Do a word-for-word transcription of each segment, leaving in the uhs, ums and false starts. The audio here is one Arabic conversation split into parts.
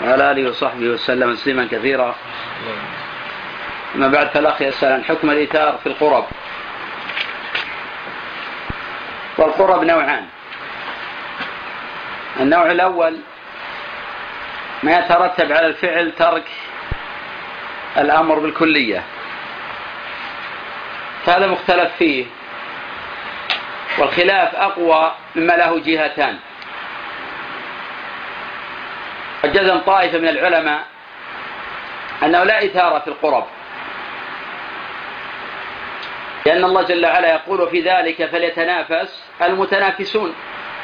وعلى آله وصحبه وسلم تسليما كثيرا. أما بعد، فالأخ يسأل عن حكم الإيثار في القرب. والقرب نوعان: النوع الأول ما يترتب على الفعل ترك الأمر بالكلية، هذا مختلف فيه، والخلاف أقوى مما له جهتان. وجزم طائفة من العلماء أنه لا إثارة في القرب، لأن الله جل وعلا يقول: في ذلك فليتنافس المتنافسون.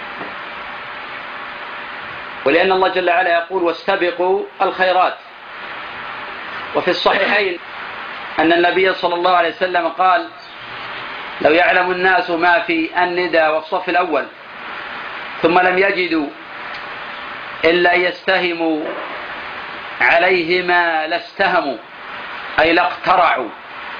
ولأن الله جل وعلا يقول: واستبقوا الخيرات. وفي الصحيحين أن النبي صلى الله عليه وسلم قال: لو يعلم الناس ما في الندى والصف الأول ثم لم يجدوا إلا يستهموا عليهما لاستهموا، أي لاقترعوا.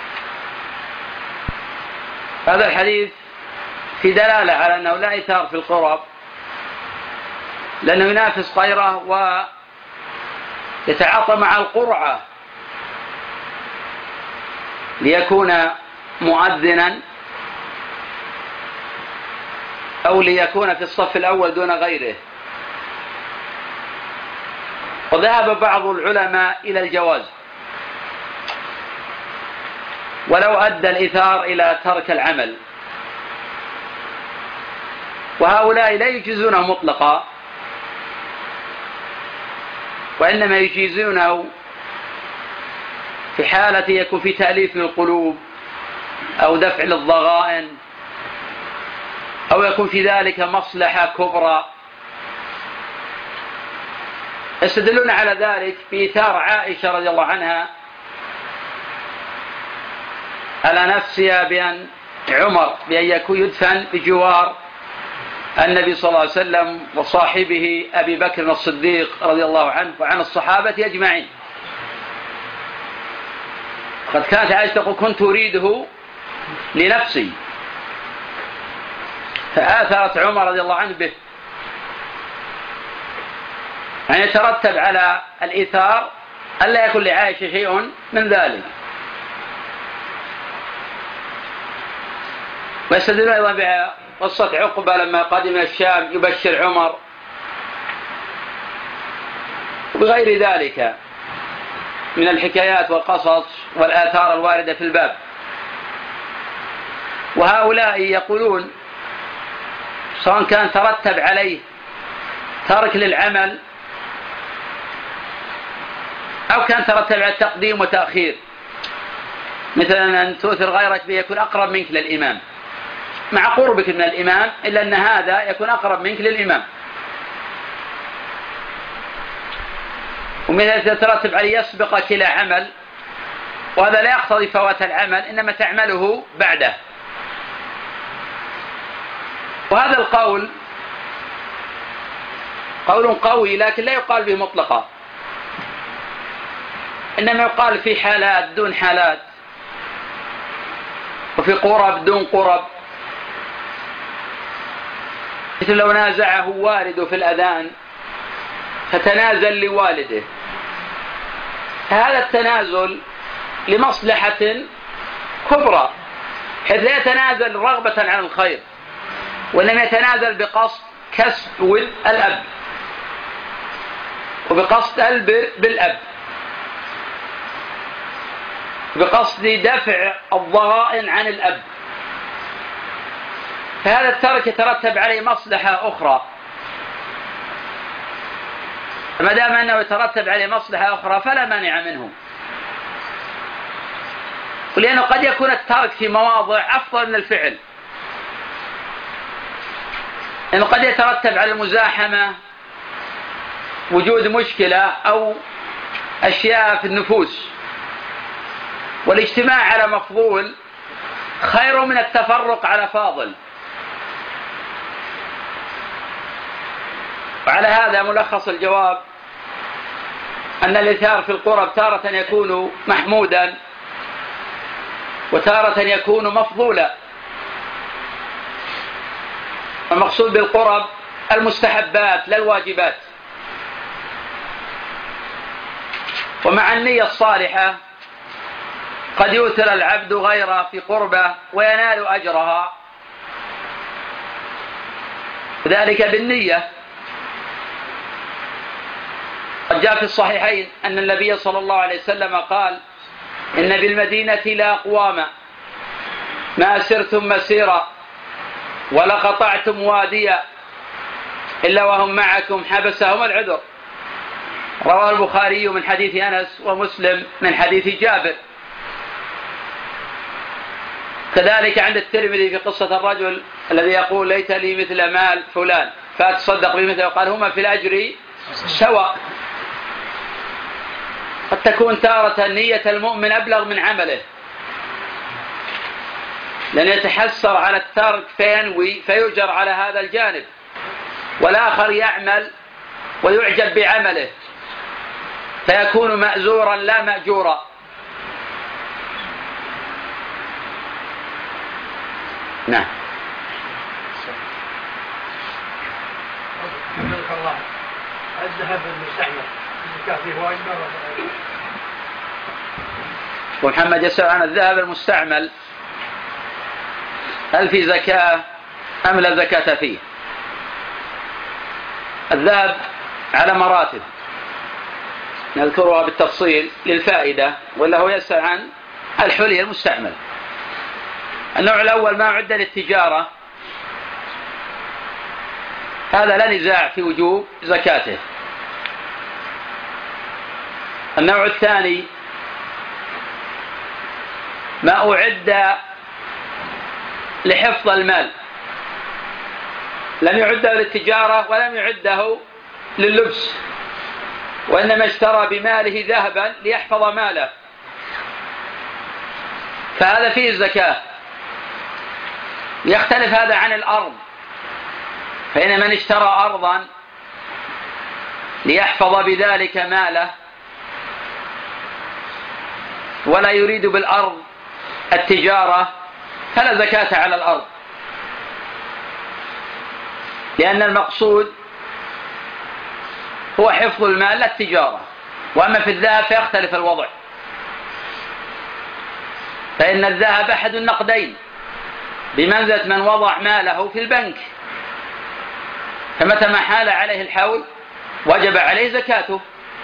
هذا الحديث في دلالة على أنه لا إثار في القرب، لأنه ينافس غيره ويتعاطى مع القرعة ليكون مؤذنا أو ليكون في الصف الأول دون غيره. وذهب بعض العلماء إلى الجواز، ولو أدى الإثار إلى ترك العمل. وهؤلاء لا يجيزونه مطلقا، وإنما يجيزونه في حالة يكون في تأليف للقلوب أو دفع للضغائن، أو يكون في ذلك مصلحة كبرى. يستدلون على ذلك بإيثار عائشة رضي الله عنها على نفسها بأن عمر بأن يكون يدفن بجوار النبي صلى الله عليه وسلم وصاحبه أبي بكر الصديق رضي الله عنه وعن الصحابة أجمعين. قد كانت عائشة تقول: كنت أريده لنفسي، فآثرت عمر رضي الله عنه به. يعني يترتب على الإيثار ألا يكون لعائشة شيء من ذلك. ويستدلون أيضا بقصة عقبة لما قدم الشام يبشر عمر، وبغير ذلك من الحكايات والقصص والآثار الواردة في الباب. وهؤلاء يقولون سواء كان ترتب عليه ترك للعمل أو كان ترتب على التقديم وتأخير، مثلا أن تؤثر غيرك بيكون أقرب منك للإمام مع قربك من الإمام، إلا أن هذا يكون أقرب منك للإمام. ومثلا تترتب عليه يسبقك إلى عمل، وهذا لا يقتضي فوات العمل، إنما تعمله بعده. وهذا القول قول قوي، لكن لا يقال به مطلقا، إنما يقال في حالات دون حالات، وفي قرب دون قرب. مثل لو نازعه والده في الأذان فتنازل لوالده، هذا التنازل لمصلحة كبرى، حيث لا يتنازل رغبة عن الخير، وإنما يتنازل بقصد كسب ود الأب وبقصد البر بالأب، بقصد دفع الضغائن عن الأب. فهذا الترك يترتب عليه مصلحة أخرى. ما دام أنه يترتب عليه مصلحة أخرى فلا مانع منه، ولأنه قد يكون الترك في مواضع أفضل من الفعل. لأنه قد يترتب على المزاحمة وجود مشكلة أو أشياء في النفوس، والاجتماع على مفضول خير من التفرق على فاضل. وعلى هذا ملخص الجواب أن الإيثار في القرب تارة يكون محمودا وتارة يكون مفضولا. المقصود بالقرب المستحبات لا الواجبات. ومع النية الصالحة قد يؤثر العبد غيره في قربه وينال أجرها، ذلك بالنية. قد جاء في الصحيحين أن النبي صلى الله عليه وسلم قال: إن بالمدينة لأقواما ما سرتم مسيرا ولقطعتم واديا إلا وهم معكم حبسهم العذر. رواه البخاري من حديث أنس ومسلم من حديث جابر. كذلك عند الترمذي في قصة الرجل الذي يقول: ليت لي مثل مال فلان فأتصدق بمثله، وقال: هما في الأجر سواء. قد تكون تارة نية المؤمن أبلغ من عمله، لأن يتحسر على الترك فينوي فيؤجر على هذا الجانب، والآخر يعمل ويعجب بعمله فيكون مأزورا لا مأجورا. نعم. الذهب المستعمل الزكاة فيه واجبة؟ ومحمد يسأل عن الذهب المستعمل، هل في زكاة أم لا زكاة فيه؟ الذهب على مراتب نذكرها بالتفصيل للفائدة، ولا هو يسأل عن الحلي المستعمل. النوع الأول ما عد للتجارة، هذا لا نزاع في وجوب زكاته. النوع الثاني ما أعد لحفظ المال، لم يعده للتجارة ولم يعده لللبس، وإنما اشترى بماله ذهبا ليحفظ ماله، فهذا فيه الزكاة. يختلف هذا عن الأرض، فإن من اشترى أرضا ليحفظ بذلك ماله ولا يريد بالأرض التجارة فلا زكاة على الأرض، لأن المقصود هو حفظ المال لا التجارة. وأما في الذهب فيختلف الوضع، فإن الذهب أحد النقدين بمنزلة من وضع ماله في البنك، فمتى ما حال عليه الحول وجب عليه زكاته.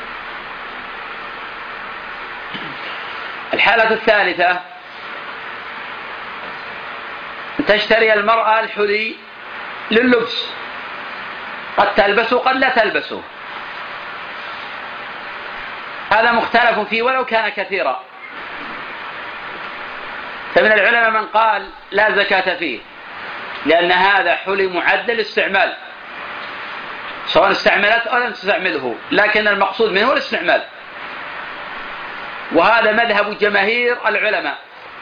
الحالة الثالثة أن تشتري المرأة الحلي لللبس، قد تلبسه قد لا تلبسه، هذا مختلف فيه ولو كان كثيرا. فمن العلماء من قال لا زكاة فيه، لأن هذا حلي معد للاستعمال، سواء استعملت أو لم تستعمله، لكن المقصود منه الاستعمال. وهذا مذهب جماهير العلماء،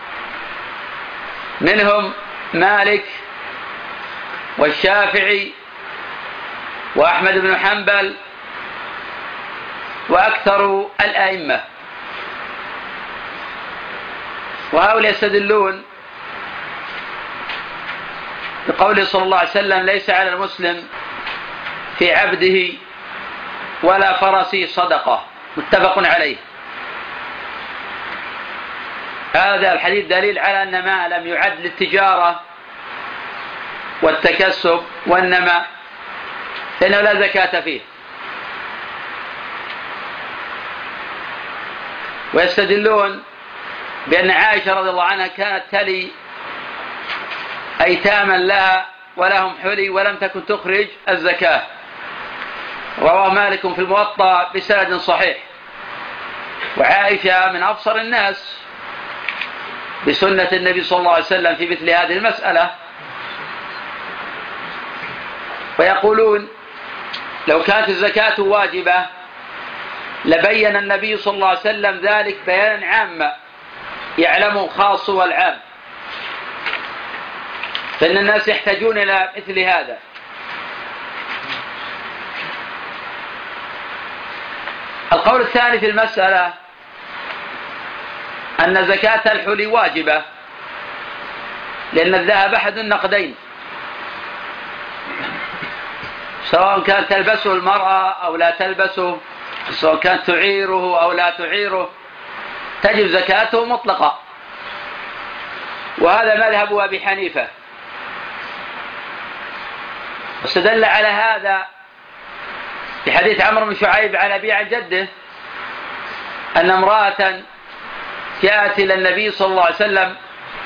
منهم مالك والشافعي وأحمد بن حنبل وأكثر الأئمة. وهؤلاء يستدلون بقوله صلى الله عليه وسلم: ليس على المسلم في عبده ولا فرسه صدقة، متفق عليه. هذا الحديث دليل على أن ما لم يعد للتجارة والتكسب والنماء فإنه لا زكاة فيه. ويستدلون بأن عائشة رضي الله عنها كانت تلي أيتاما لها ولهم حلي ولم تكن تخرج الزكاة. رواه مالك في الموطأ بسند صحيح. وعائشة من أبصر الناس بسنة النبي صلى الله عليه وسلم في مثل هذه المسألة. ويقولون لو كانت الزكاة واجبة لبين النبي صلى الله عليه وسلم ذلك بيانا عاما يعلمه الخاص والعام، فإن الناس يحتاجون إلى مثل هذا. القول الثاني في المسألة أن زكاة الحلي واجبة، لأن الذهب أحد النقدين، سواء كان تلبسه المرأة أو لا تلبسه سواء كانت تعيره أو لا تعيره تجب زكاته مطلقة، وهذا مذهب أبي حنيفة. واستدل على هذا بحديث عمرو بن شعيب عن أبي عن جده أن امرأة جاءت إلى النبي صلى الله عليه وسلم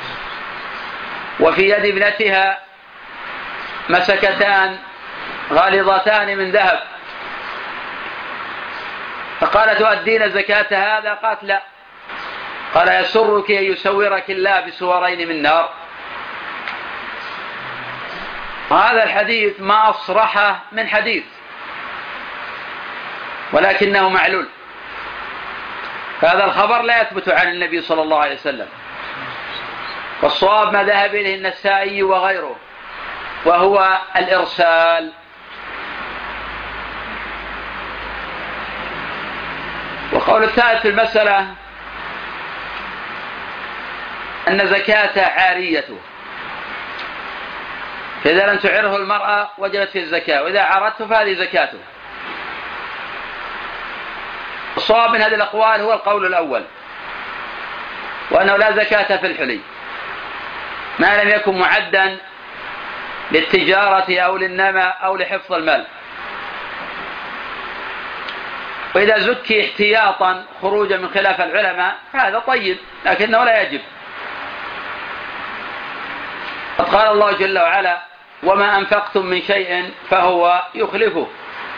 وفي يد ابنتها مسكتان غالظتان من ذهب، فقالت: تؤدين زكاة هذا؟ قالت: لا. قال: يسرك أن يسورك الله بسورين من نار. هذا الحديث ما أصرحه من حديث، ولكنه معلول، فهذا الخبر لا يثبت عن النبي صلى الله عليه وسلم، والصواب ما ذهب إليه النسائي وغيره، وهو الإرسال. وقول الثالث في المسألة أن زكاة عاريته، فإذا لم تعره المرأة وجبت في الزكاة، وإذا عرته فهذه زكاته. الصواب من هذه الأقوال هو القول الأول، وأنه لا زكاة في الحلي ما لم يكن معدا للتجارة أو للنمى أو لحفظ المال. وإذا زكي احتياطا خروجا من خلاف العلماء هذا طيب، لكنه لا يجب. قد قال الله جل وعلا: وما أنفقتم من شيء فهو يخلفه،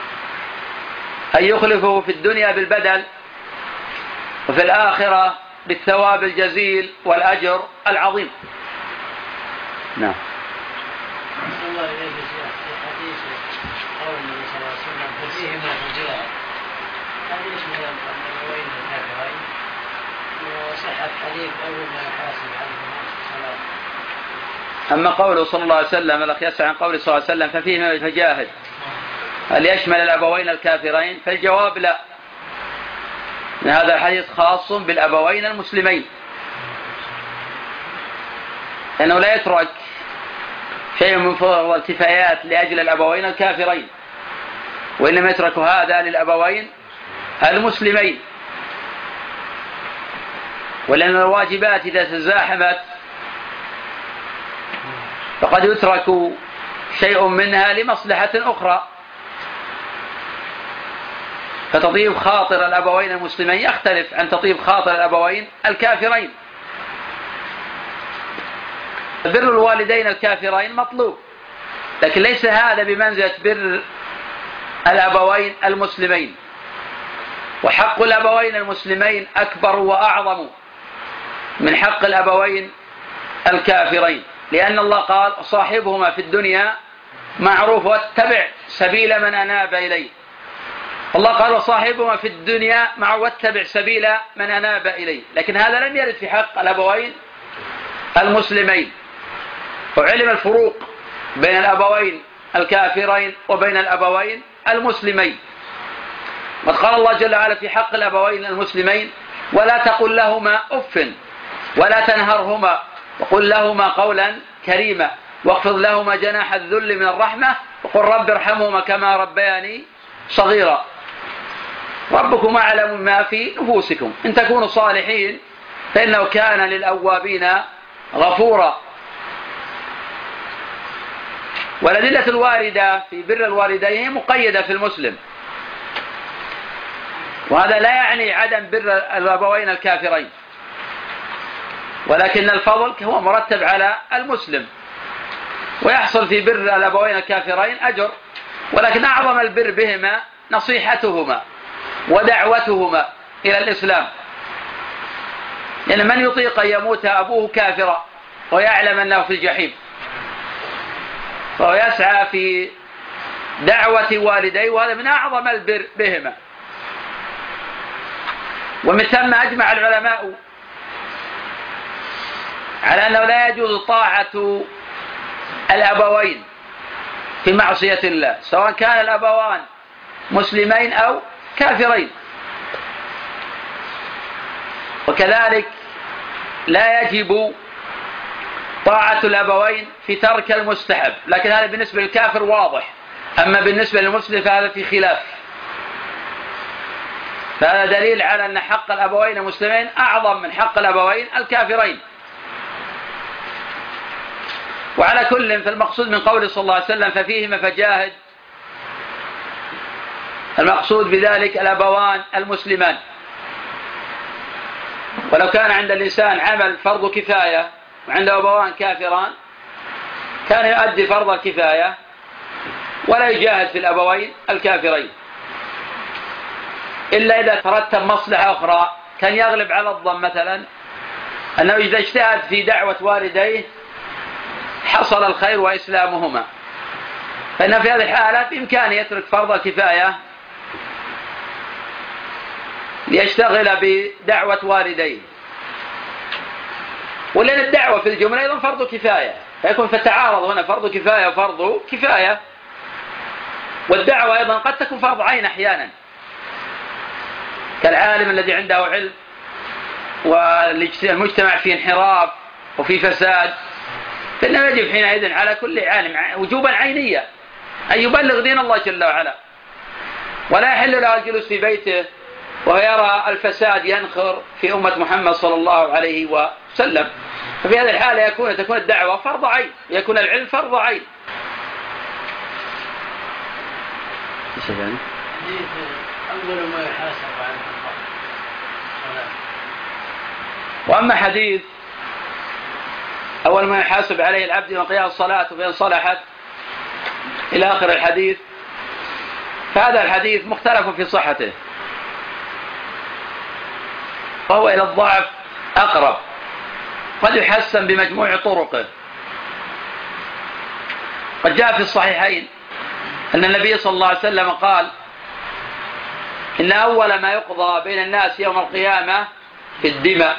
أي يخلفه في الدنيا بالبدل، وفي الآخرة بالثواب الجزيل والأجر العظيم. نعم. الله إليك في حديث قول النبي صلى الله عليه وسلم: ففيهما فجاء، هذا اسم الأبوين الكافرين، وصحة حديث أول ما يحاسب عليهما الصلاة. أما قوله صلى الله عليه وسلم الأخ يسأل عن قوله صلى الله عليه وسلم: ففيهما فجاهد، هل يشمل الأبوين الكافرين؟ فالجواب لا، إن هذا الحديث خاص بالأبوين المسلمين، لأنه لا يترك شيء من فضل والكفايات لأجل الأبوين الكافرين، وإنما يترك هذا للأبوين المسلمين. ولأن الواجبات إذا تزاحمت فقد يترك شيء منها لمصلحة أخرى، فتطيب خاطر الأبوين المسلمين يختلف عن تطيب خاطر الأبوين الكافرين. بر الوالدين الكافرين مطلوب، لكن ليس هذا بمنزلة بر الأبوين المسلمين، وحق الأبوين المسلمين أكبر وأعظم من حق الأبوين الكافرين، لأن الله قال: صاحبهما في الدنيا معروف واتبع سبيل من أناب إليه. الله قال: وصاحبهما في الدنيا معروف واتبع سبيل من أناب إليه، لكن هذا لم يرد في حق الأبوين المسلمين. وعلم الفروق بين الأبوين الكافرين وبين الأبوين المسلمين. وقد قال الله جل وعلا في حق الأبوين المسلمين: ولا تقل لهما أف ولا تنهرهما وقل لهما قولا كريما واخفض لهما جناح الذل من الرحمة وقل رب ارحمهما كما ربياني صغيرا. ربكم أعلم ما في نفوسكم إن تكونوا صالحين فإنه كان للأوابين غفورا. والأدلة الواردة في بر الوالدين مقيدة في المسلم، وهذا لا يعني عدم بر الأبوين الكافرين، ولكن الفضل هو مرتب على المسلم، ويحصل في بر الأبوين الكافرين أجر، ولكن أعظم البر بهما نصيحتهما ودعوتهما إلى الإسلام، لأن من يطيق أن يموت أبوه كافرا ويعلم أنه في الجحيم، فهو يسعى في دعوة والديه، وهذا من أعظم البر بهما. ومن ثم أجمع العلماء على أنه لا يجوز طاعة الأبوين في معصية الله، سواء كان الأبوان مسلمين أو كافرين. وكذلك لا يجب طاعة الأبوين في ترك المستحب، لكن هذا بالنسبة للكافر واضح، أما بالنسبة للمسلم فهذا في خلاف. فهذا دليل على أن حق الأبوين المسلمين أعظم من حق الأبوين الكافرين. وعلى كل، فالمقصود من قوله صلى الله عليه وسلم ففيهما فجاهد، المقصود بذلك الأبوان المسلمان. ولو كان عند الإنسان عمل فرض كفاية وعنده أبوان كافران كان يؤدي فرض الكفاية ولا يجاهد في الأبوين الكافرين، إلا إذا ترتب مصلحة أخرى. كان يغلب على الظن مثلا أنه إذا اجتهد في دعوة والديه حصل الخير وإسلامهما، فإن في هذه الحالة بإمكانه يترك فرض الكفاية ليشتغل بدعوة والديه. ولأن الدعوة في الجملة أيضا فرض كفاية، فيكون فتعارض هنا فرض كفاية وفرض كفاية. والدعوة أيضا قد تكون فرض عين أحيانا، كالعالم الذي عنده علم والمجتمع فيه انحراف وفي فساد، فإنه يجب حينئذ على كل عالم وجوبا عينيا أن يبلغ دين الله جل وعلا، ولا يحل له الجلوس في بيته ويرى الفساد ينخر في أمة محمد صلى الله عليه وسلم. ففي هذه الحالة يكون تكون الدعوة فرض عين، يكون العلم فرض عين. أول ما يحاسب عنه الله. وأما حديث أول ما يحاسب عليه العبد من قيام الصلاة وفإن صلحت إلى آخر الحديث، فهذا الحديث مختلف في صحته، وهو إلى الضعف أقرب، قد يحسن بمجموع طرقه. قد جاء في الصحيحين أن النبي صلى الله عليه وسلم قال إن أول ما يقضى بين الناس يوم القيامة في الدماء،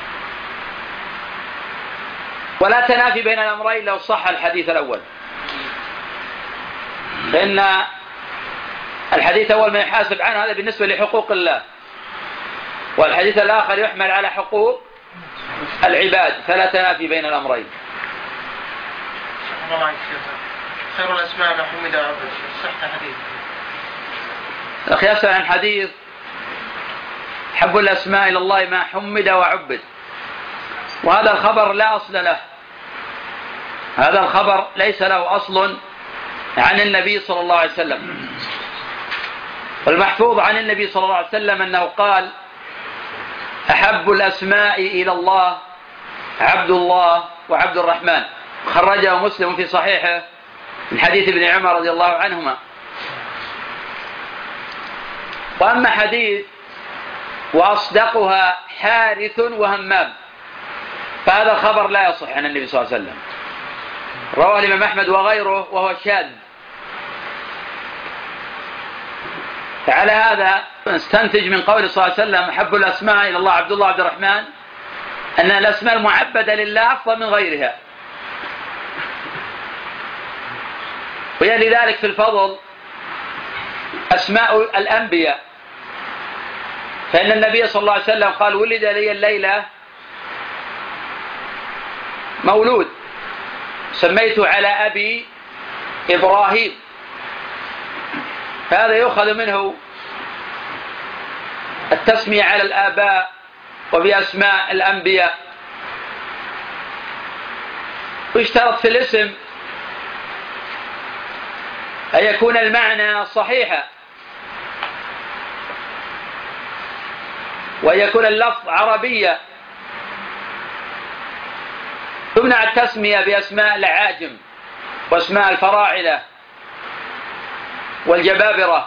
ولا تنافي بين الأمرين لو صح الحديث الأول، فإن الحديث أول ما يحاسب عنه هذا بالنسبة لحقوق الله، والحديث الآخر يحمل على حقوق العباد، فلا تنافي بين الأمرين. خير الأسماء ما حمد وعبد، صحة حديث. الأخ يسأل عن حديث حب الأسماء إلى الله ما حمد وعبد، وهذا الخبر لا أصل له، هذا الخبر ليس له أصل عن النبي صلى الله عليه وسلم. والمحفوظ عن النبي صلى الله عليه وسلم أنه قال أحب الأسماء إلى الله عبد الله وعبد الرحمن، خرجه مسلم في صحيحه من حديث ابن عمر رضي الله عنهما. وأما حديث وأصدقها حارث وهمام، فهذا الخبر لا يصح عن النبي صلى الله عليه وسلم، رواه الإمام أحمد وغيره وهو شاذ. فعلى هذا نستنتج من قول صلى الله عليه وسلم أحب الأسماء إلى الله عبد الله عبد الرحمن أن الأسماء المعبدة لله أفضل من غيرها. ويلي ذلك في الفضل أسماء الأنبياء، فإن النبي صلى الله عليه وسلم قال ولد لي الليلة مولود سميته على أبي إبراهيم، فهذا يؤخذ منه التسمية على الآباء وبأسماء الأنبياء. ويشترط في الاسم أن يكون المعنى صحيحا، وأن يكون اللفظ عربيا. تمنع التسمية بأسماء العاجم وأسماء الفراعنة والجبابرة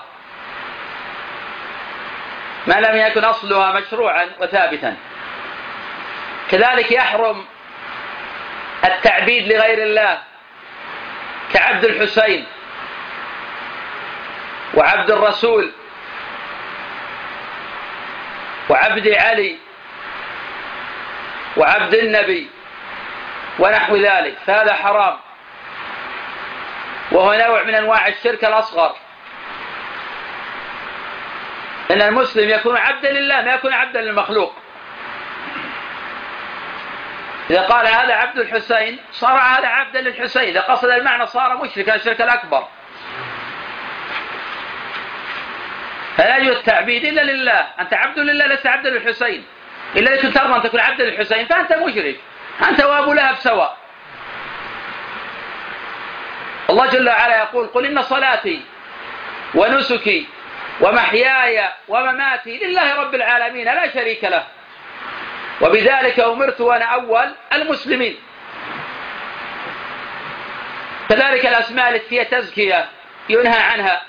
ما لم يكن أصلها مشروعا وثابتا. كذلك يحرم التعبيد لغير الله كعبد الحسين وعبد الرسول وعبد علي وعبد النبي ونحو ذلك، فهذا حرام، وهو نوع من أنواع الشرك الأصغر. إن المسلم يكون عبدا لله ما يكون عبدا للمخلوق. إذا قال هذا عبد الحسين صار هذا عبدا للحسين، إذا قصد المعنى صار مشركا الشرك الأكبر. فلا يوجد التعبيد إلا لله. أنت عبد لله، لست عبد للحسين. إلا إذا كنت ترضى أن تكون عبد للحسين فأنت مشرك، أنت وأبو لهب سواء. الله جل وعلا يقول: قل إن صلاتي ونسكي ومحياي ومماتي لله رب العالمين لا شريك له، وبذلك أمرت وأنا أول المسلمين. كذلك الأسماء التي فيها تزكية ينهى عنها،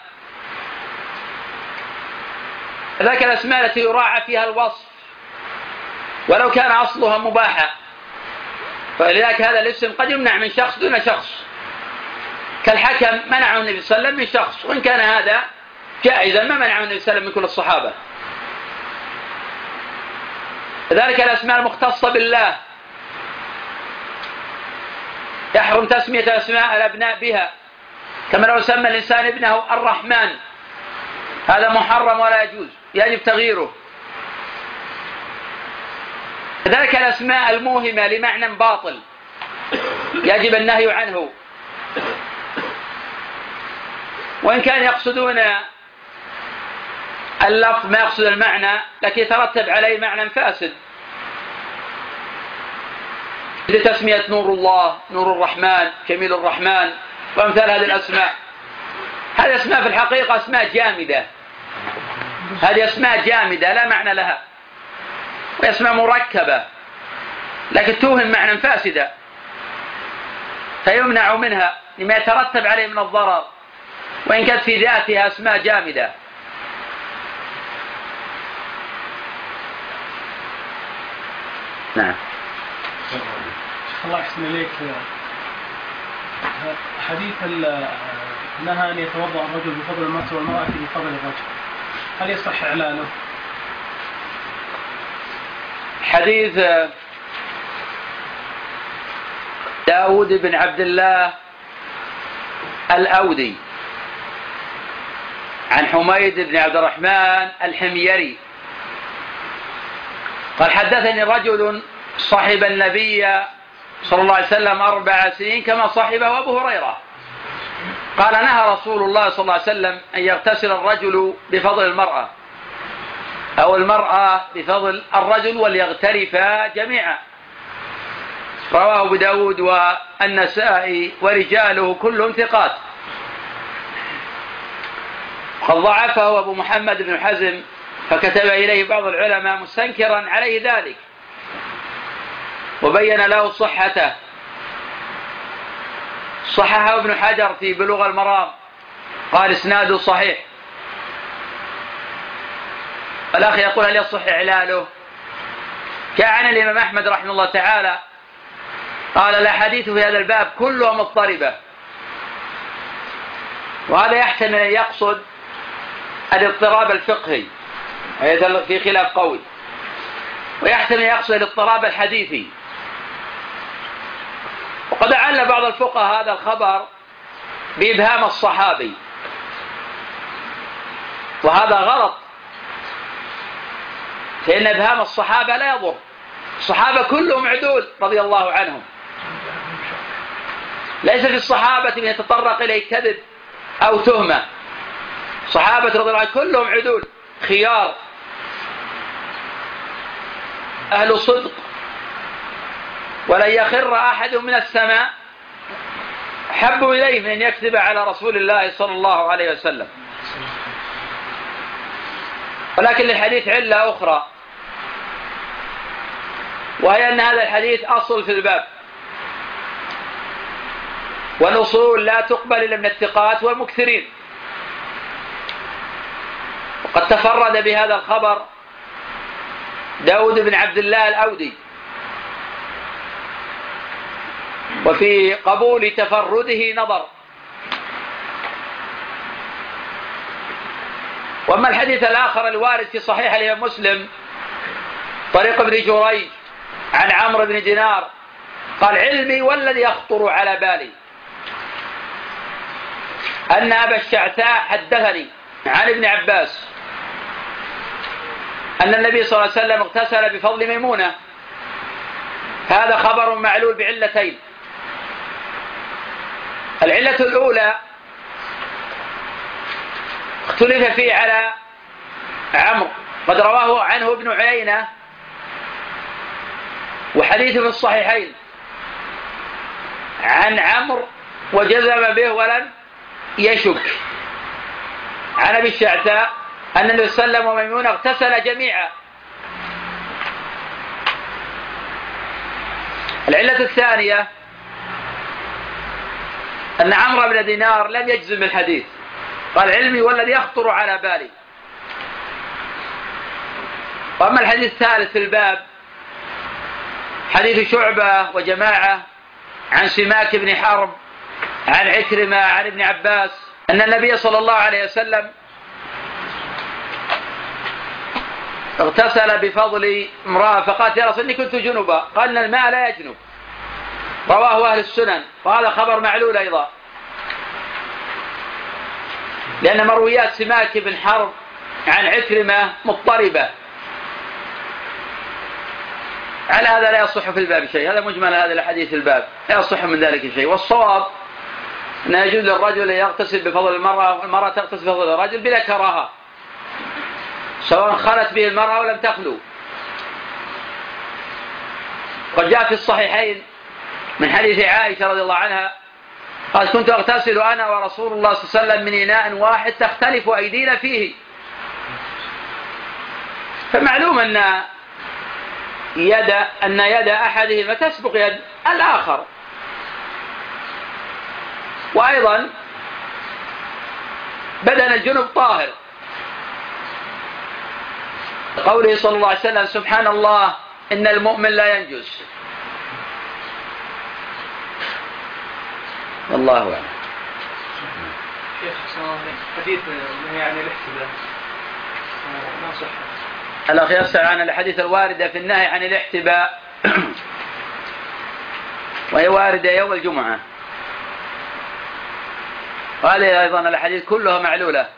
كذلك الأسماء التي يراعى فيها الوصف ولو كان أصلها مباحا، فلذلك هذا الاسم قد يمنع من شخص دون شخص، كالحكم منعه النبي صلى الله عليه وسلم من شخص، وإن كان هذا جائزا ما منعه النبي صلى الله عليه وسلم من كل الصحابة. كذلك الأسماء المختصة بالله يحرم تسمية أسماء الأبناء بها، كما لو سمى الإنسان ابنه الرحمن، هذا محرم ولا يجوز، يجب تغييره. كذلك الأسماء الموهمة لمعنى باطل يجب النهي عنه، وإن كان يقصدون اللفظ ما يقصد المعنى لكن يترتب عليه معنى فاسد، لتسمية نور الله، نور الرحمن، جميل الرحمن، وأمثال هذه الأسماء. هذه أسماء في الحقيقة أسماء جامدة، هذه أسماء جامدة لا معنى لها، وأسماء مركبة لكن توهم معنى فاسدا، فيمنع منها لما يترتب عليه من الضرر، وإن كانت في ذاتها أسماء جامدة. نعم. الله يحسن إليك، حديث نهى أن يتوضأ الرجل بفضل المرأة والمرأة بفضل الرجل، هل يصح إعلانه؟ حديث داود بن عبد الله الأودي عن حميد بن عبد الرحمن الحميري قال: حدثني رجل صحب النبي صلى الله عليه وسلم أربع سنين كما صحبه أبو هريرة، قال: نهى رسول الله صلى الله عليه وسلم أن يغتسل الرجل بفضل المرأة أو المرأة بفضل الرجل وليغترفا جميعا. رواه أبو داود والنسائي ورجاله كلهم ثقات. قد ضعفه أبو محمد بن حزم فكتب إليه بعض العلماء مستنكرا عليه ذلك، وبين له صحته. صححه ابن حجر في بلوغ المرام قال: إسناده صحيح. الأخ يقول: هل يصح إعلاله؟ جاء عن الإمام أحمد رحمه الله تعالى قال: الأحاديث في هذا الباب كلها مضطربة، وهذا يحتمل أن يقصد الاضطراب الفقهي في خلاف قوي، ويحتمل أن يقصد الاضطراب الحديثي. وقد أعل بعض الفقهاء هذا الخبر بإبهام الصحابي، وهذا غلط، فإن إبهام الصحابة لا يضر، الصحابة كلهم عدول رضي الله عنهم، ليس في الصحابة من يتطرق إليه كذب أو تهمة، صحابة رضي الله عنهم كلهم عدول خيار أهل صدق، ولن يخر أحد من السماء حب إليه من أن يكذب على رسول الله صلى الله عليه وسلم. ولكن للحديث علة أخرى، وهي أن هذا الحديث أصل في الباب، والأصول لا تقبل إلا من الثقات والمكثرين. وقد تفرد بهذا الخبر داود بن عبد الله الأودي، وفي قبول تفرده نظر. وأما الحديث الآخر الوارد في صحيح الإمام مسلم طريق ابن جريج عن عمرو بن دينار قال: علمي والذي يخطر على بالي أن أبا الشعثاء حدثني عن ابن عباس أن النبي صلى الله عليه وسلم اغتسل بفضل ميمونة. هذا خبر معلول بعلتين. العلة الأولى اختلف فيه على عمرو قد رواه عنه ابن عيينة وحديث في الصحيحين عن عمرو وجزم به ولم يشك عن أبي الشعثاء أن النبي صلى الله عليه وسلم وميمونة اغتسل جميعا. العلة الثانية أن عمرو بن دينار لم يجزم بالحديث، قال علمي والذي يخطر على بالي. وأما الحديث الثالث في الباب حديث شعبة وجماعة عن سماك بن حرب عن عكرمة عن ابن عباس أن النبي صلى الله عليه وسلم اغتسل بفضل امرأة فقالت يا رسول إني كنت جنبا، قال إن الماء لا يجنب، رواه أهل السنن، وهذا خبر معلول أيضا، لأن مرويات سماك بن حرب عن عكرمة مضطربة. على هذا لا يصح في الباب شيء، هذا مجمل هذا الحديث الباب لا يصح من ذلك شيء. والصواب أن يجوز للرجل يغتسل بفضل المرأة والمرأة تغتسل بفضل الرجل بلا كراهة، سواء خلت به المرأة ولم تخلو. قد جاء في الصحيحين من حديث عائشة رضي الله عنها قال كنت أغتسل أنا ورسول الله صلى الله عليه وسلم من إناء واحد تختلف أيدينا فيه. فمعلوم أن يد أن يد أحدهما تسبق يد الآخر. وأيضا بدن الجنب طاهر، قوله صلى الله عليه وسلم سبحان الله إن المؤمن لا ينجس. والله أعلم. شيخ حديث يعني الاحتباس ما صح. الأخ يسأل عن الحديث الواردة في النهي عن الاحتباء وهي واردة يوم الجمعة، وهذه أيضا الحديث كلها معلولة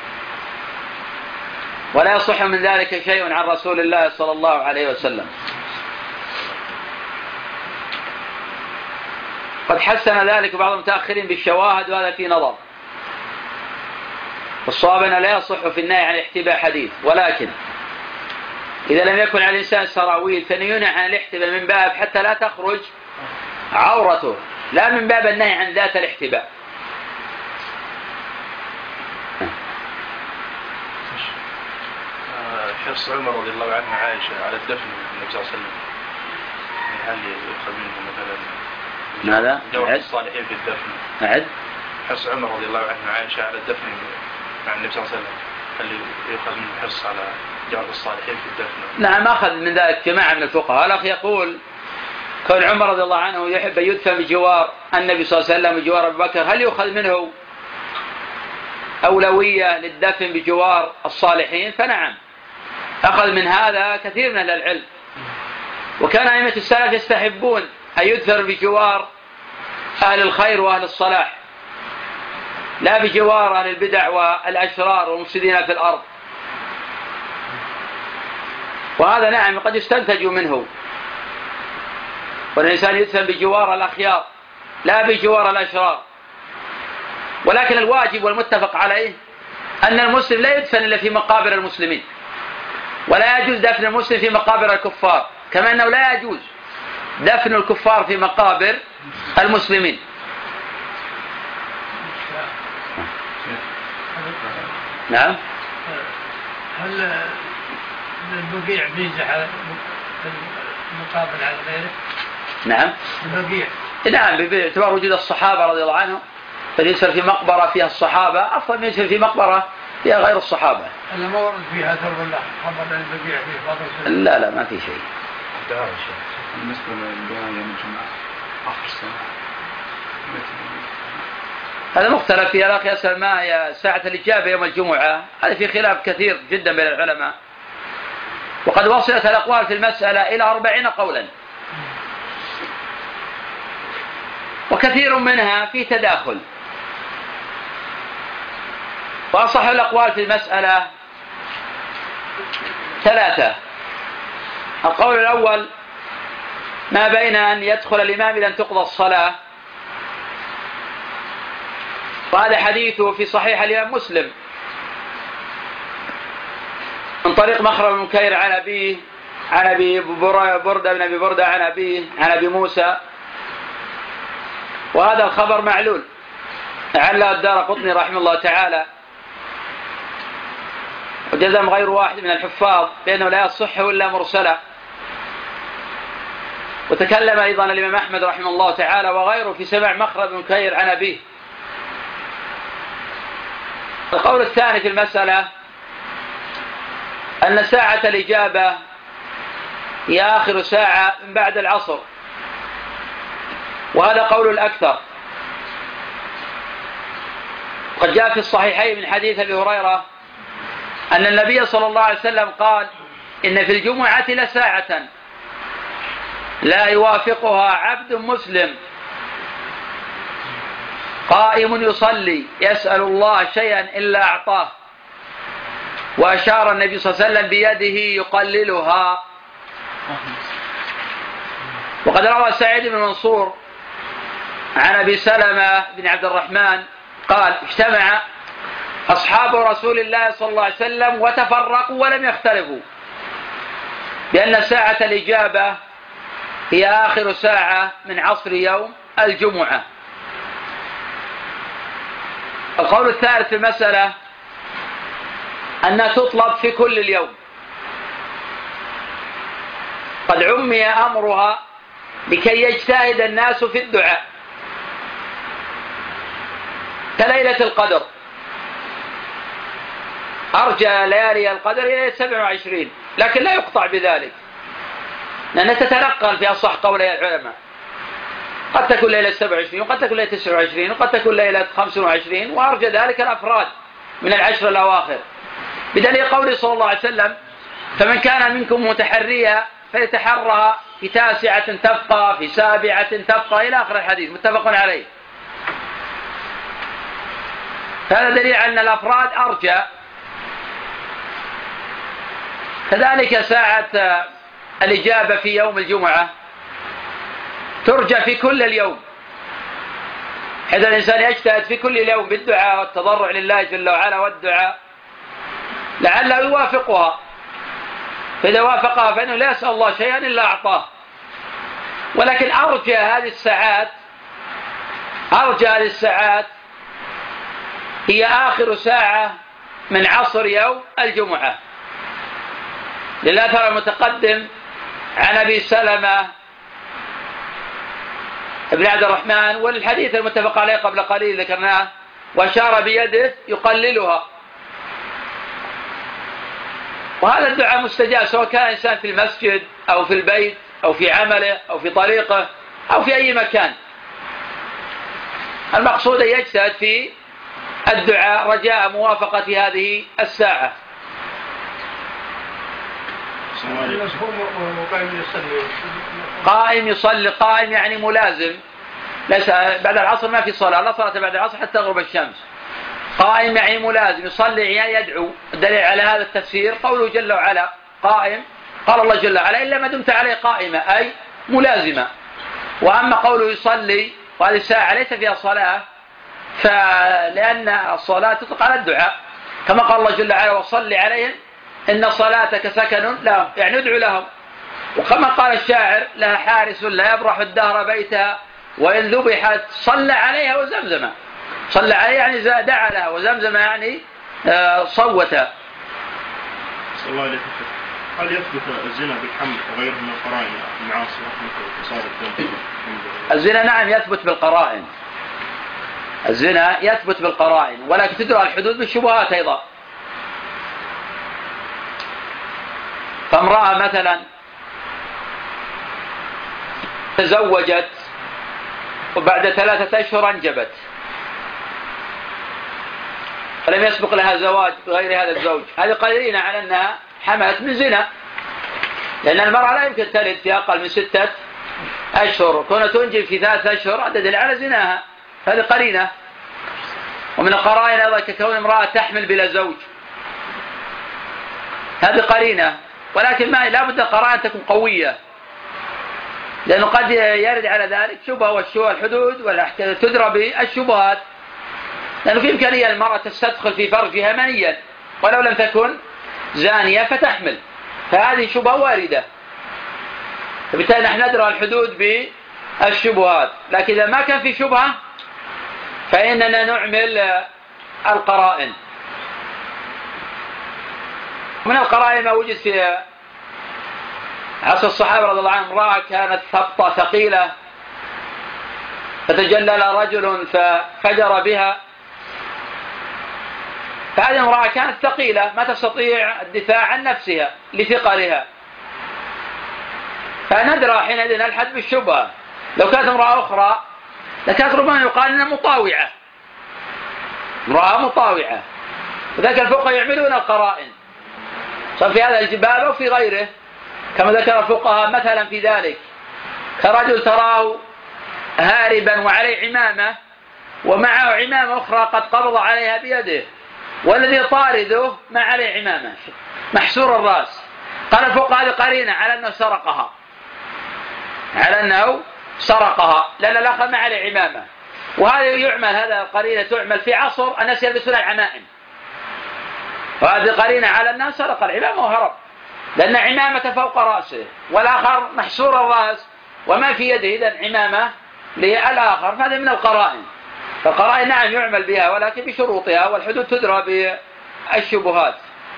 ولا يصح من ذلك شيء عن رسول الله صلى الله عليه وسلم. قد حسن ذلك بعض المتأخرين بالشواهد وهذا في نظر، والصواب أنه لا يصح في النهي عن الاحتباء حديث، ولكن إذا لم يكن على الإنسان سراويل فنينهى عن الاحتباء من باب حتى لا تخرج عورته، لا من باب النهي عن ذات الاحتباء. حرص عمر رضي الله عنه عائشة على الدفن النبي صلى الله عليه وسلم، هل يؤخذ منه مثلا ماذا؟ دور الصالحين في الدفن؟ أعد. حرص عمر رضي الله عنه عائشة على الدفن مع النبي صلى الله عليه وسلم، هل يؤخذ منه حرص على دور الصالحين في الدفن؟ نعم، أخذ من ذلك جماعة من الفقهاء. الأخ يقول كون عمر رضي الله عنه يحب يدفن بجوار النبي صلى الله عليه وسلم بجوار أبي بكر، هل يؤخذ منه أولوية للدفن بجوار الصالحين؟ فنعم، أخذ من هذا كثير من العلم. وكان أئمة السلف يستحبون أن يدفن بجوار أهل الخير وأهل الصلاح، لا بجوار أهل البدع والأشرار والمفسدين في الأرض. وهذا نعم قد يستنتج منه، والإنسان يدفن بجوار الأخيار لا بجوار الأشرار. ولكن الواجب والمتفق عليه أن المسلم لا يدفن إلا في مقابر المسلمين، ولا يجوز دفن المسلم في مقابر الكفار، كما أنه لا يجوز دفن الكفار في مقابر المسلمين. نعم. هل البقيع ميزة على المقابل على غيره؟ نعم. البقيع. نعم، باعتبار وجود الصحابة رضي الله عنهم، فليسر في مقبرة فيها الصحابة أفضل من يسر في مقبرة فيها غير الصحابة. أنا ما ورد فيها ثرب الله خبر البقيع فيه فضل. لا لا ما في شيء. بالنسبة للبيان يوم الجمعة آخر السنة هذا مختلف فيها. الأخ يسأل ما هي ساعة الإجابة يوم الجمعة، هذا في خلاف كثير جدا بين العلماء، وقد وصلت الأقوال في المسألة إلى أربعين قولا، وكثير منها في تداخل. وأصح الأقوال في المسألة ثلاثة. القول الأول ما بين أن يدخل الإمام إلى أن تقضى الصلاة، وهذا حديثه في صحيح الإمام مسلم طريق مخرم بن مكير عن أبيه عن أبي بردة بن أبي بردة عن أبيه عن أبي موسى، وهذا الخبر معلول علّه الدارقطني رحمه الله تعالى، وجزم غير واحد من الحفاظ بأنه لا يصح إلا مرسلا. وتكلم أيضا الإمام أحمد رحمه الله تعالى وغيره في سماع مخرم بن مكير عن أبيه. القول الثاني في المسألة أن ساعة الإجابة هي آخر ساعة من بعد العصر، وهذا قول الأكثر. وقد جاء في الصحيحين من حديث أبي هريرة أن النبي صلى الله عليه وسلم قال: إن في الجمعة لساعة لا يوافقها عبد مسلم قائم يصلي يسأل الله شيئا إلا أعطاه. وأشار النبي صلى الله عليه وسلم بيده يقللها. وقد روى سعيد بن منصور عن أبي سلمة بن عبد الرحمن قال: اجتمع أصحاب رسول الله صلى الله عليه وسلم وتفرقوا ولم يختلفوا بأن ساعة الإجابة هي آخر ساعة من عصر يوم الجمعة. القول الثالث في المسألة أنها تطلب في كل اليوم. قد عمي أمرها لكي يجتهد الناس في الدعاء كليلة القدر، أرجى ليالي القدر إلى سبع وعشرين، لكن لا يقطع بذلك لأنها تتنقل في أصح قولي العلماء، قد تكون ليلة سبع وعشرين وقد تكون ليلة تسع وعشرين وقد تكون ليلة خمس وعشرين، وأرجى ذلك الأفراد من العشر الأواخر، بدليل قوله صلى الله عليه وسلم: فمن كان منكم متحريا فليتحرى في تاسعة تبقى في سابعة تبقى إلى آخر الحديث، متفق عليه. هذا دليل على أن الأفراد أرجى. كذلك ساعة الإجابة في يوم الجمعة ترجى في كل اليوم، حيث الإنسان يجتهد في كل يوم بالدعاء والتضرع لله جل وعلا والدعاء لعله يوافقها، فإذا وافقها فإنه لا يسأل الله شيئا إلا أعطاه. ولكن أرجى هذه الساعات أرجى هذه الساعات هي آخر ساعة من عصر يوم الجمعة، للأثر المتقدم عن أبي سلمة ابن عبد الرحمن والحديث المتفق عليه قبل قليل ذكرناه، وأشار بيده يقللها. وهذا الدعاء مستجاب سواء كان إنسان في المسجد أو في البيت أو في عمله أو في طريقه أو في أي مكان. المقصود أن يجتهد في الدعاء رجاء موافقة هذه الساعة. قائم يصلي، قائم يعني ملازم، ليس بعد العصر ما في صلاة، لا صلاة بعد العصر حتى تغرب الشمس. قائم يعني ملازم، يصلي يعني يدعو. الدليل على هذا التفسير قوله جل وعلا قائم، قال الله جل وعلا: إلا ما دمت عليه قائمة، أي ملازمة. وأما قوله يصلي وهذه الساعة ليس فيها صلاة، فلأن الصلاة تطلق على الدعاء، كما قال الله جل وعلا: وصل عليهم إن صلاتك سكن لهم، يعني ادعو لهم. وكما قال الشاعر: لها حارس لا يبرح الدهر بيتها وإن ذبحت صلى عليها وزمزم. صلى عليها يعني دعا لها، وزمزم يعني صوتها. صلى الله عليه وسلم. هل يثبت الزنا بالحمل وغيره من القرائن المعاصي مثل إصابة الدم؟ الزنا نعم يثبت بالقرائن، الزنا يثبت بالقرائن، ولكن تدرى الحدود بالشبهات أيضا. فامرأة مثلا تزوجت وبعد ثلاثة أشهر أنجبت، فلم يسبق لها زواج بغير هذا الزوج، هذه قرينة على أنها حملت من زنا، لأن المرأة لا يمكن تلد في أقل من ستة أشهر، كونها تنجب في ثلاثة أشهر عدد على زناها، هذه قرينة. ومن القرائن أيضا ككون امرأة تحمل بلا زوج، هذه قرينة. ولكن ما لا بد القرائن تكون قوية، لأنه قد يرد على ذلك شبهة، والشبهة الحدود والأحكام تدرى بالشبهات، لأنه في إمكانية المرأة تستدخل في فرجها منيا ولو لم تكن زانية فتحمل، فهذه شبهة واردة، فبالتالي نحن ندرى الحدود بالشبهات. لكن إذا ما كان في شبهة فإننا نعمل القرائن. من القرائن ما وجد في عصر الصحابة رضي الله عنهم، امرأة كانت ثبطة ثقيلة فتجلل رجل ففجر بها، فهذه امرأة كانت ثقيلة ما تستطيع الدفاع عن نفسها لثقلها، فندرى حينئذ نلحد بالشبهة. لو كانت امرأة أخرى لكانت ربما يقال أنها مطاوعة، امرأة مطاوعة، وذلك الفقهاء يعملون القرائن صار في هذا الباب أو في غيره، كما ذكر الفقهاء مثلا في ذلك كرجل تراه هاربا وعليه عمامة ومعه عمامة أخرى قد قبض عليها بيده، والذي طارده ما عليه عمامة محسور الرأس، قال الفقهاء هذه قرينة على أنه سرقها، على أنه سرقها لأن الآخر ما عليه عمامة. وهذا يعمل، هذا القرينة تعمل في عصر الناس يلبسون العمائم، وهذه قرينة على أنه سرق العمامة وهرب، لأن عمامة فوق رأسه والآخر محسور الرأس وما في يده إذن عمامة للآخر، فهذا من القرائن. فالقرائن نعم يعمل بها ولكن بشروطها، والحدود تدرى بالشبهات.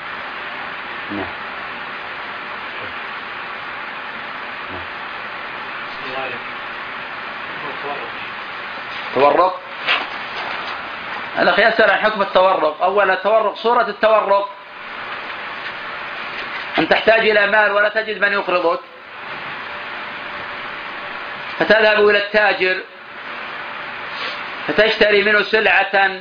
تورق، الأخ يسأل عن حكم التورق. أولا التورق، صورة التورق أن تحتاج إلى مال ولا تجد من يقرضك، فتذهب إلى التاجر فتشتري منه سلعة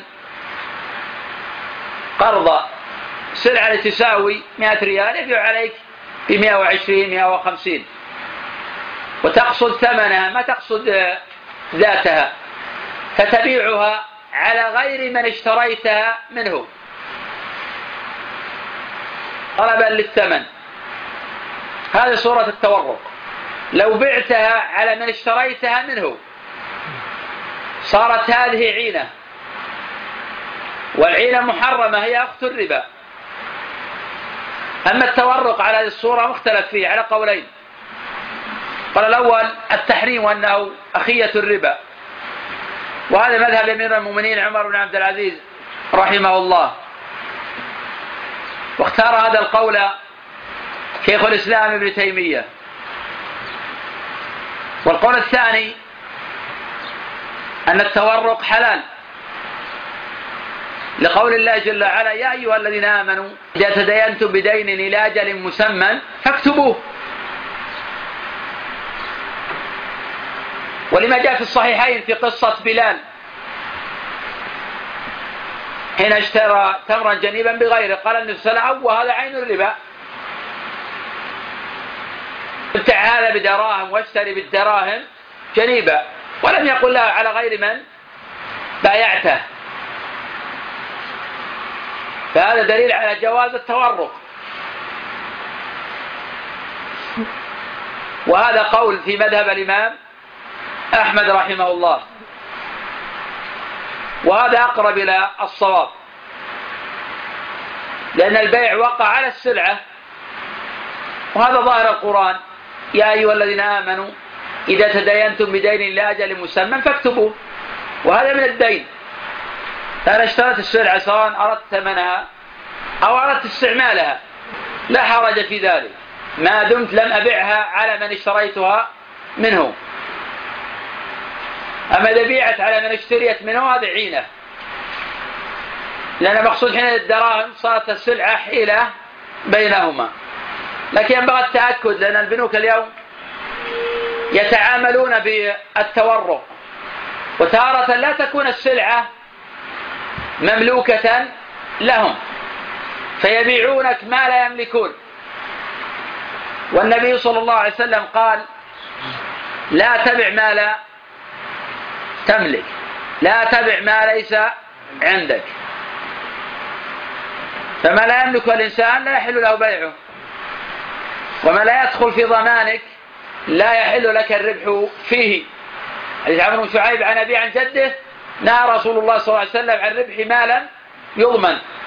قرضا، سلعة تساوي مئة ريال يبيع عليك بمئة وعشرين مئة وخمسين، وتقصد ثمنها ما تقصد ذاتها، فتبيعها على غير من اشتريتها منه طلبا للثمن. هذه صورة التورق. لو بعتها على من اشتريتها منه صارت هذه عينة، والعينة محرمة هي أخت الربا. أما التورق على هذه الصورة مختلف فيه على قولين، قال الأول التحريم وأنه أخية الربا، وهذا مذهب أمير المؤمنين عمر بن عبد العزيز رحمه الله، واختار هذا القول شيخ الإسلام ابن تيمية. والقول الثاني أن التورق حلال، لقول الله جل وعلا يا أيها الذين آمنوا إذا تداينتم بدين إلى أجل مسمى فاكتبوه. ولما جاء في الصحيحين في قصة بلال حين اشترى تمرا جنيبا بغيره، قال النبي صلى الله عليه وسلم وهذا عين الربا، ابتع هذا بدراهم واشتري بالدراهم جنيبا، ولم يقل له على غير من بايعته. فهذا دليل على جواز التورق. وهذا قول في مذهب الإمام أحمد رحمه الله، وهذا أقرب إلى الصواب، لأن البيع وقع على السلعة، وهذا ظاهر القرآن يا أيها الذين آمنوا إذا تداينتم بدين إلى أجل مسمى فاكتبوه، وهذا من الدين. فأنا اشتريت السلعة سواء أردت ثمنها أو أردت استعمالها لا حرج في ذلك ما دمت لم أبيعها على من اشتريتها منه. أما إذا بيعت على من اشتريت منه هذا عينة، لأن مقصود حين الدراهم صارت السلعة حيلة بينهما. لكن ينبغي التأكد، لأن البنوك اليوم يتعاملون بالتورق، وتارة لا تكون السلعة مملوكة لهم فيبيعونك ما لا يملكون. والنبي صلى الله عليه وسلم قال لا تبع ما لا تملك، لا تبع ما ليس عندك. فما لا يملك الإنسان لا يحل له بيعه، وما لا يدخل في ضمانك لا يحل لك الربح فيه. حديث عمرو بن شعيب عن أبي عن جده نهى رسول الله صلى الله عليه وسلم عن ربح ما لم يضمن.